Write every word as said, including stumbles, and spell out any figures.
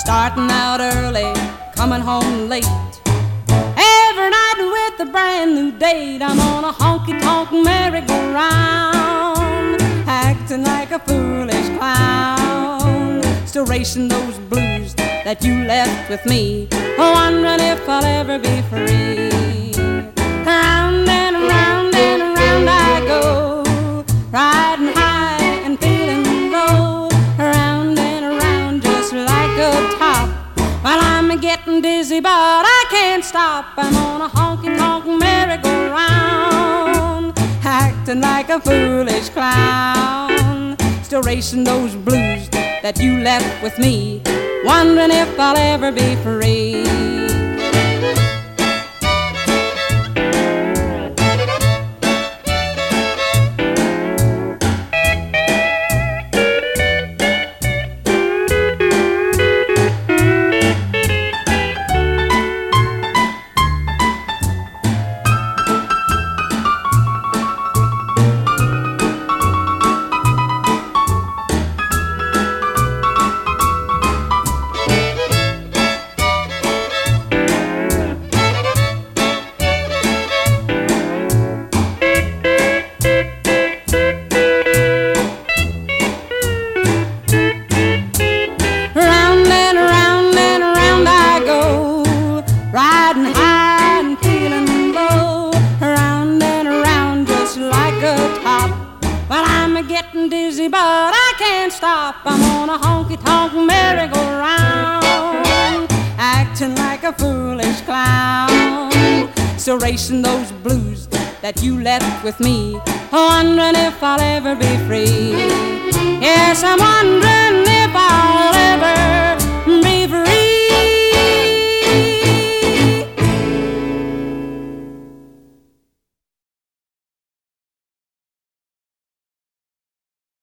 Starting out early, coming home late. Every night with a brand new date. I'm on a honky-tonk merry-go-round, acting like a foolish clown. Still racing those blues that you left with me, wondering if I'll ever be free. Round and around and around I go, riding high and feeling low. Around and around just like a top. Well, I'm getting dizzy, but I can't stop. I'm on a honky-tonk merry-go-round, acting like a foolish clown. Still racing those blues that you left with me, wondering if I'll ever be free. Getting dizzy, but I can't stop. I'm on a honky-tonk merry-go-round, acting like a foolish clown. Still racing those blues that you left with me, wondering if I'll ever be free. Yes, I'm wondering